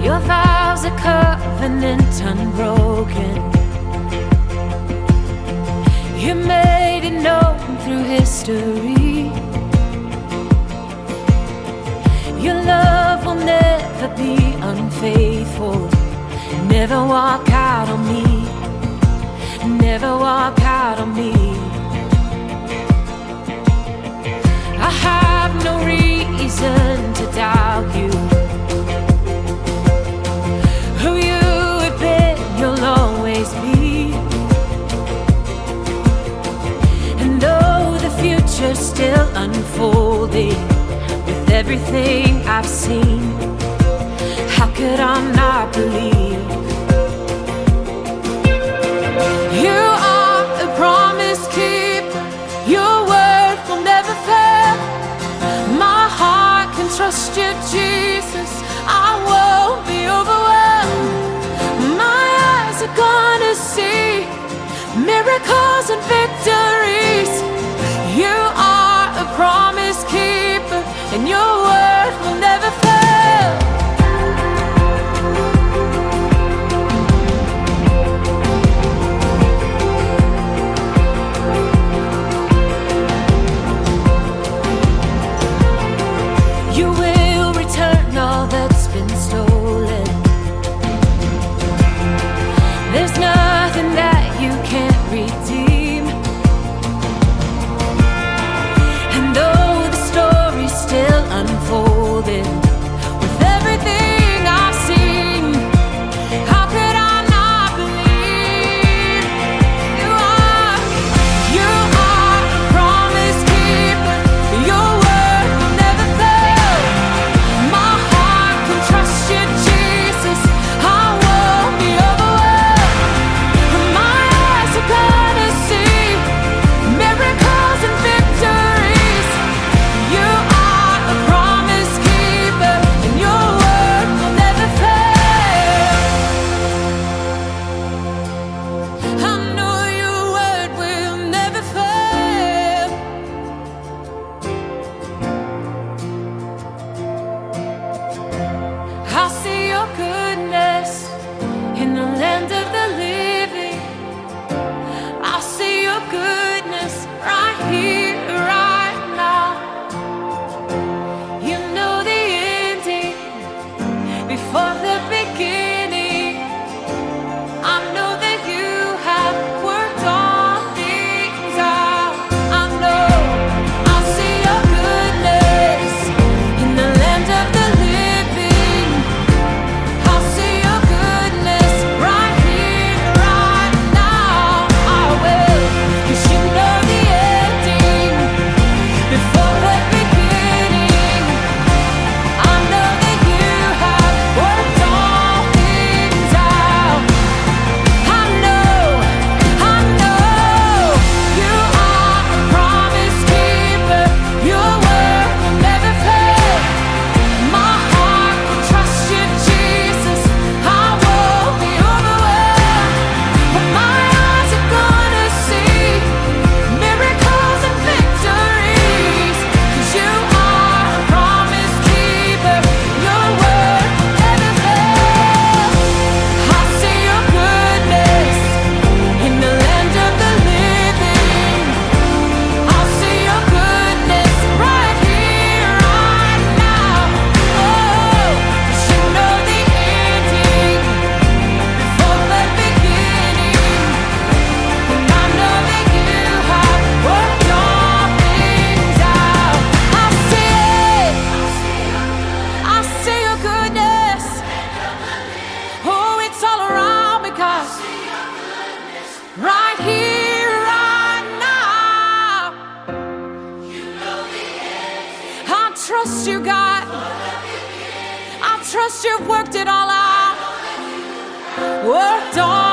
Your vows a covenant unbroken. You made it known through history. Your love will never be unfaithful. Never walk out on me. Never walk out on me. I have no reason to doubt you. Who you have been, you'll always be. And though the future's still unfolding, with everything I've seen, how could I not believe? You are a promise keeper. Your word will never fail. My heart can trust you, Jesus. I won't be overwhelmed. My eyes are gonna see miracles and victories. You are a promise keeper, and your word will never fail. You will return all that's been stolen. There's nothing that you can't redeem. And though the story's still unfolding, with everything I've seen, how could I not believe? You are a promise keeper. Your word will never fail. My heart can trust you, Jesus. I won't be overwhelmed. My eyes are gonna see miracles and victories. You are a promise keeper, and your word will never fail. I know your word will never fail. I'll see your goodness in the land of the living. I'll see your goodness right here, right now. You know the ending before the beginning. I know that you have worked all things out. I know I'll see your goodness in the land of the living. I'll see your goodness right here, right now. I will, 'cause you know the ending before the beginning. I know that you have worked all things out. I know you are a promise keeper. Your word will never fail. My heart will trust you, Jesus. I won't be overwhelmed. But my eyes are gonna see miracles and victories. 'Cause you are a promise keeper. Your word will never fail. I'll see your goodness in the land of the living. I'll see your goodness right here, right now. Oh, 'cause you know the ending before the beginning. And I know that you have worked all things out. I see it. I see your goodness. Oh, it's all around me, God. Right here, right now. I trust you, God. I trust you've worked it all out. Worked all